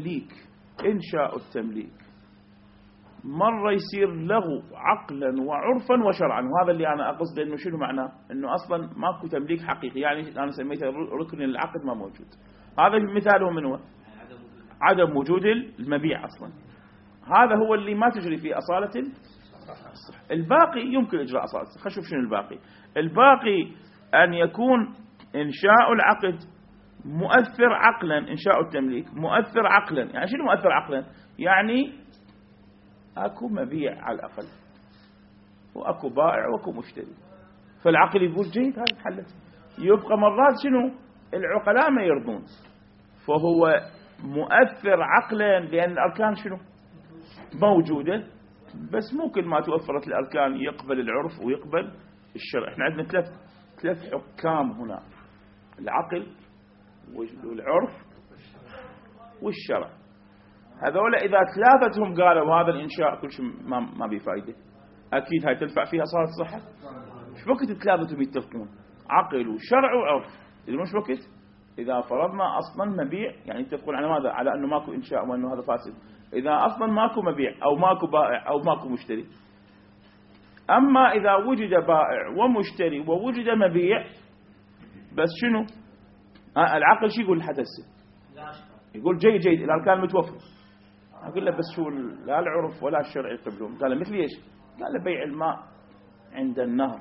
التمليك مرة يصير له عقلا وعرفا وشرعا، وهذا اللي أنا أقصد أنه شنو معناه، أنه أصلا ماكو تمليك حقيقي، يعني أنا سميته ركن العقد ما موجود. هذا المثال هو من هو عدم وجود المبيع أصلا، هذا هو اللي ما تجري فيه أصالة الصحة. الباقي يمكن إجراء أصالة الصحة. خلينا نشوف شنو الباقي أن يكون إنشاء العقد مؤثر عقلا. إنشاء التمليك مؤثر عقلا، يعني شنو مؤثر عقلا؟ يعني أكو مبيع على الأقل، وأكو بائع وأكو مشتري، فالعقل يقول جيد هذا حلت. يبقى مرات شنو العقلاء ما يرضون، فهو مؤثر عقلا لأن الأركان شنو موجودة، بس مو كل ما توفرت الأركان يقبل العرف ويقبل الشرع. احنا عندنا ثلاث حكام هنا، العقل والعرف والشرع. هذول إذا ثلاثتهم قالوا هذا الإنشاء كل شيء ما بفائدة، أكيد هاي تنفع فيها صارت الصحة. مش وقت ثلاثتهم يتفقون عقل وشرع وعرف، مش وقت إذا فرضنا أصلا مبيع، يعني يتفقون على ماذا؟ على أنه ماكو إنشاء وأنه هذا فاسد. إذا أصلا ماكو مبيع أو ماكو بائع أو ماكو مشتري. أما إذا وجد بائع ومشتري ووجد مبيع بس شنو العقل شو يقول لحد هسه؟ يقول جيد الأركان متوفر. أقول له بس شو لا العرف ولا الشرع يقبلون. قال له مثل ايش؟ قال له بيع الماء عند النهر،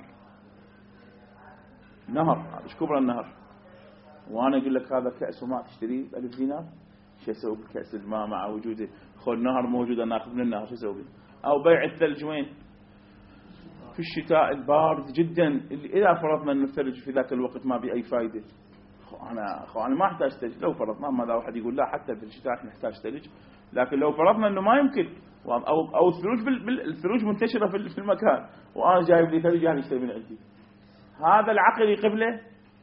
ايش كبر النهر، وانا اقول لك هذا كأس وماء تشتريه ب1000 دينار، شو اسوي بكأس الماء مع وجوده؟ خذ النهر موجود انا اخذ من النهر، شو اسوي؟ او بيع الثلج وين؟ في الشتاء البارد جدا اللي اذا فرضنا ان الثلج في ذاك الوقت ما بأي فائده، انا ما احتاج ثلج. لو فرضنا ماذا واحد يقول لا حتى في الشتاء نحتاج ثلج، لكن لو فرضنا انه ما يمكن او الثلوج منتشره في المكان وانا جايب لي ثلج يعني اشتري من عندي، هذا العقل يقبله.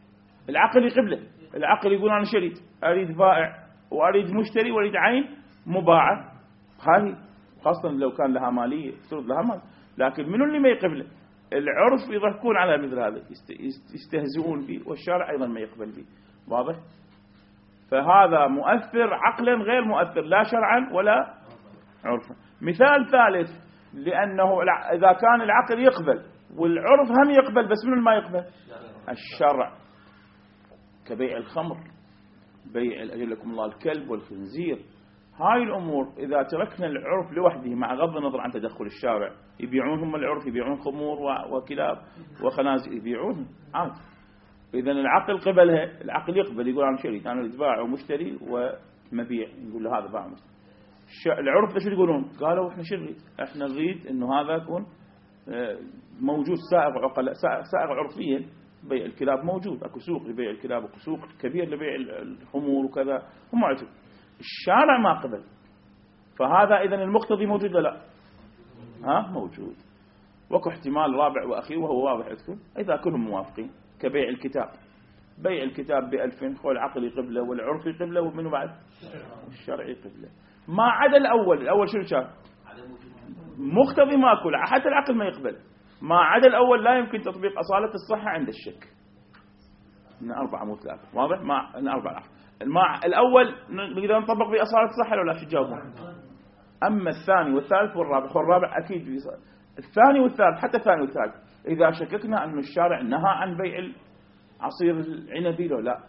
العقل يقول انا شريت، اريد بائع واريد مشتري واريد عين مباعه، هاي خاصه لو كان لها ماليه يفترض لها مال. لكن منو اللي ما يقبله؟ العرف يضحكون على مثل هذا، يستهزئون به، والشارع ايضا ما يقبل به. واضح؟ فهذا مؤثر عقلا غير مؤثر لا شرعا ولا عرفا. مثال ثالث، لأنه إذا كان العقل يقبل والعرف هم يقبل، بس من ما يقبل؟ الشرع. كبيع الخمر، بيع أجل لكم الله الكلب والخنزير، هاي الأمور إذا تركنا العرف لوحده مع غض النظر عن تدخل الشارع، يبيعون هم العرف، يبيعون خمور وكلاب وخنازير يبيعون عاد. إذن العقل قبلها، العقل يقبل يقول أنا شريت، أنا أريد باع ومشتري ومبيع، يقول له هذا باع ومشتري. العرف شو يقولون؟ قالوا إحنا شريت، إحنا نريد إنه هذا يكون موجود سائغ عرفيا. بيع الكلاب موجود، أكو سوق لبيع الكلاب، أكو سوق كبير لبيع الخمور وكذا، هم عرفوا. الشارع ما قبل، فهذا إذن المقتضي موجود ولا لا؟ موجود. وكو احتمال رابع وأخير وهو واضح عندكم، إذا كلهم موافقين، كبيع الكتاب. بيع الكتاب ب2000، هو العقل يقبله والعرف يقبله ومنه بعد الشرع يقبله. ما عدا الأول شنو شاف؟ مقتضي ماكو، حتى العقل ما يقبل. ما عدا الأول لا يمكن تطبيق أصالة الصحة عند الشك. من 4 مو 3. واضح؟ من 4. الأول نقدر نطبق بأصالة الصحة لو لا شو تجاوبون؟ أما الثاني والثالث والرابع أكيد بيصير. الثاني والثالث، حتى الثاني والثالث إذا شككنا أن الشارع نهى عن بيع عصير العنبي لو لا،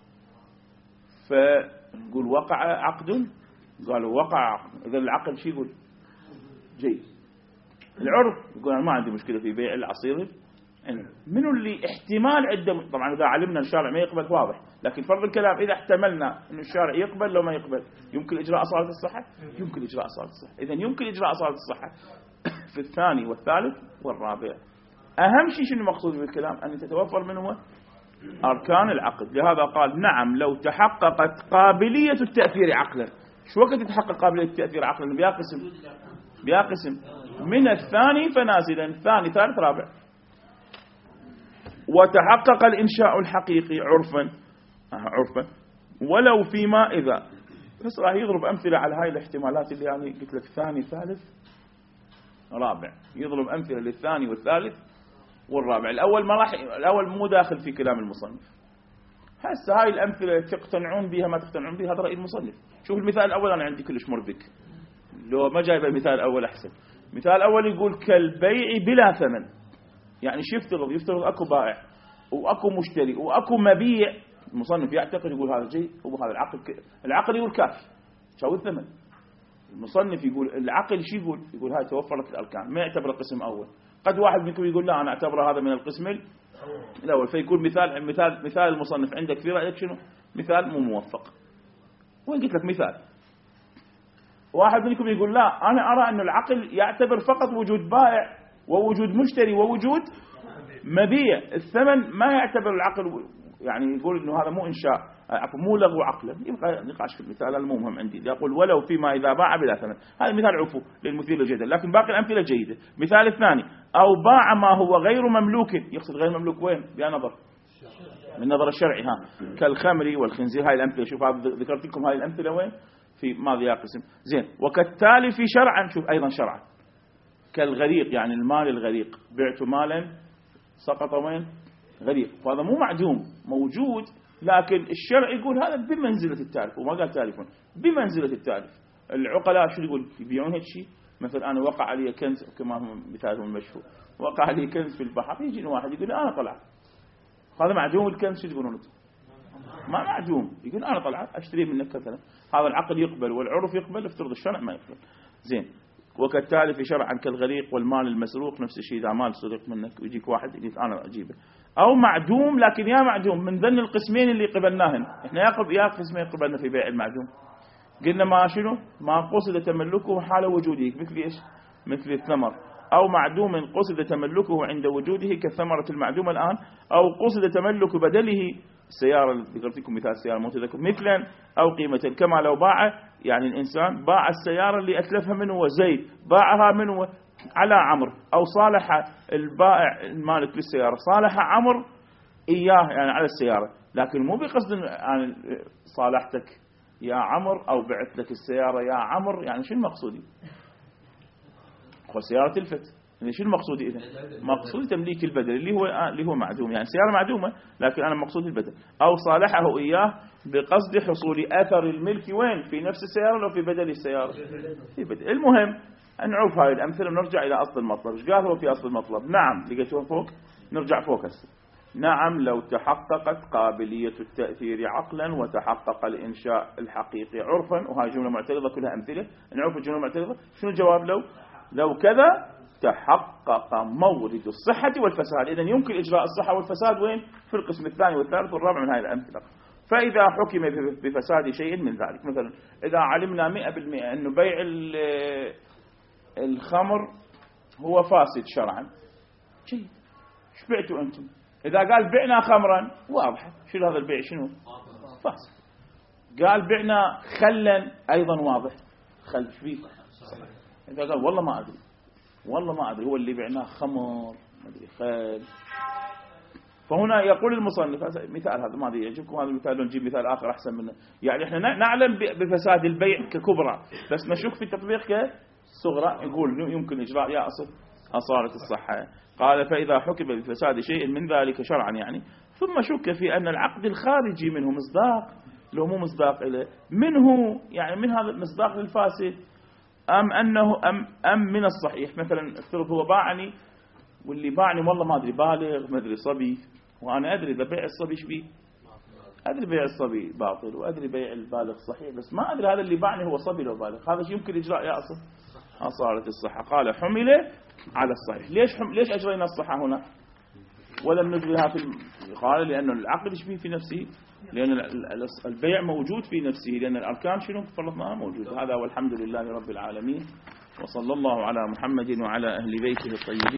فنقول وقع عقد، قالوا وقع عقد. إذا العقل شو يقول؟ جيد. العرف يقول أنا ما عندي مشكلة في بيع العصير. منو اللي احتمال عنده؟ طبعا إذا علمنا الشارع ما يقبل واضح، لكن فرض الكلام إذا احتملنا أن الشارع يقبل لو ما يقبل، يمكن إجراء أصالة الصحة؟ يمكن إجراء أصالة الصحة. إذن يمكن إجراء أصالة الصحة في الثاني والثالث والرابع. أهم شيء شنو المقصود بالكلام؟ أن تتوفر منه أركان العقد. لهذا قال نعم لو تحققت قابلية التأثير عقلا. شو وقت تتحقق قابلية التأثير عقلا؟ بيقسم من الثاني فنازلا، الثاني ثالث رابع. وتحقق الإنشاء الحقيقي عرفا ولو فيما إذا. بس راح يضرب أمثلة على هاي الاحتمالات اللي يعني قلت لك ثاني ثالث رابع، يضرب أمثلة للثاني والثالث والرابع. الأول مو داخل في كلام المصنف. هسه هاي الأمثلة تقتنعون بها ما تقتنعون بها هذا رأي المصنف. شوف المثال الأول أنا عندي كلش مربك، لو ما جايب المثال الأول أحسن. مثال الأول يقول كالبيع بلا ثمن. يعني شو يفترض أكو بائع وأكو مشتري وأكو مبيع. المصنف يعتقد يقول هذا جيد وهذا العقل يقول كافي شو الثمن. المصنف يقول العقل شو يقول هاي توفرت الأركان، ما يعتبر قسم أول. قد واحد منكم يقول لا أنا أعتبر هذا من القسم الأول، فيكون مثال المصنف عندك في رأيك شنو؟ مثال مو موفق. وين قلت لك مثال؟ واحد منكم يقول لا أنا أرى أن العقل يعتبر فقط وجود بائع ووجود مشتري ووجود مبيع، الثمن ما يعتبر العقل. يعني يقول إنه هذا مو إنشاء مو لغو عقلا. يبقى نقاش في المثال المهم عندي. يقول ولو فيما إذا باع بلا ثمن. هذا مثال عفو للمثير للجدل، لكن باقي الأمثلة جيدة. مثال الثاني أو باع ما هو غير مملوك. يقصد غير مملوك وين؟ بنظر من نظر الشرعي كالخمر والخنزير. هاي الأمثلة شوف ذكرت لكم هاي الأمثلة وين؟ في ماذا يقسم زين. وكالتالي في شرعا شوف أيضا شرعا كالغريق، يعني المال الغريق بعت مالا سقط وين؟ غريق. وهذا مو معدوم موجود، لكن الشرع يقول هذا بمنزلة التالف. وما قال تالفون بمنزلة التالف. العقلاء شو يقول؟ يبيعون هيك شيء. مثلا أنا وقع علي كنز كما هو مثالهم المشهور، وقع علي كنز في البحر، يجي واحد يقول أنا طلع هذا معدوم الكنز. شو تقولون؟ ما معدوم. يقول أنا طلع أشتري منك مثلا. هذا العقل يقبل والعرف يقبل، افترض الشرع ما يقبل. زين. وكالتالي في شرعا كالغريق والمال المسروق نفس الشيء. إذا مال سرق منك ويجيك واحد يقول أنا أجيبه. أو معدوم، لكن يا معدوم من ذن القسمين اللي قبلناهن. إحنا يا قسمين قبلنا في بيع المعدوم. قلنا ما شنو؟ ما قصد تملكه حال وجوده مثل إيش؟ مثل الثمر. أو معدوم قصد تملكه عند وجوده كالثمرة المعدومة الآن. أو قصد تملك بدله السيارة. ذكرت لكم مثال السيارة متذكر مثلا أو قيمة. كما لو باع يعني الإنسان باع السيارة اللي أتلفها منه وزيد باعها منه على عمر، أو صالح البائع المالك للسيارة صالح عمر إياه يعني على السيارة، لكن مو بقصد يعني صالحتك يا عمر أو بعت لك السيارة يا عمر. يعني شو المقصودي؟ والسيارة تلفت. يعني شو المقصودي إذا؟ مقصود تمليك البدل اللي هو معدوم. يعني سيارة معدومة لكن أنا مقصود البدل. أو صالحه إياه بقصد حصول أثر الملك وين؟ في نفس السيارة لو في بدل السيارة؟ في بدل. المهم نعرف هاي الأمثلة ونرجع إلى أصل المطلب. إيش قال هو في أصل المطلب؟ نعم لقيتوها فوق. نرجع فوق هسه. نعم لو تحققت قابلية التأثير عقلا وتحقق الإنشاء الحقيقي عرفا. وهاي جملة معترضة كلها أمثلة. نعرف الجملة المعترضة. شنو الجواب؟ لو كذا تحقق مورد الصحة والفساد. إذن يمكن إجراء الصحة والفساد وين؟ في القسم الثاني والثالث والرابع من هذه الأمثلة. فإذا حكم بفساد شيء من ذلك، مثلا إذا علمنا 100% أنه بيع الخمر هو فاسد شرعا، شيء ايش بعتوا أنتم؟ إذا قال بعنا خمرا واضحة شو هذا البيع شنو؟ فاسد. قال بعنا خلا أيضا واضح، خل فيه. إذا قال والله ما أدري هو اللي بعناه خمر ما أدري خل. فهنا يقول المصنف مثال هذا ما أدري يعجبكم هذا المثال، نجيب مثال آخر أحسن منه. يعني إحنا نعلم بفساد البيع ككبرى بس نشك في التطبيق كصغرى. يقول يمكن إجراء يا أصالة الصحة. قال فإذا حكم بفساد شيء من ذلك شرعا يعني ثم شك في أن العقد الخارجي منه مصداق لو مو مصداق إليه منه، يعني من هذا المصداق للفاسد أم من الصحيح. مثلا افترض هو باعني واللي باعني والله ما أدري بالغ ما أدري صبي، وأنا أدري إذا بيع الصبي شبيه، أدري بيع الصبي باطل وأدري بيع البالغ صحيح، بس ما أدري هذا اللي باعني هو صبي لو بالغ. هذا يمكن إجراء يا أصالة الصحة. قال حمل على الصحيح. ليش أجرينا الصحة هنا ولم نجريها قال لأن العقد يشبه في نفسه، لأن البيع موجود في نفسه، لأن الأركان شنو فرضناها موجودة. هذا والحمد لله رب العالمين، وصلى الله على محمد وعلى أهل بيته الطيبين.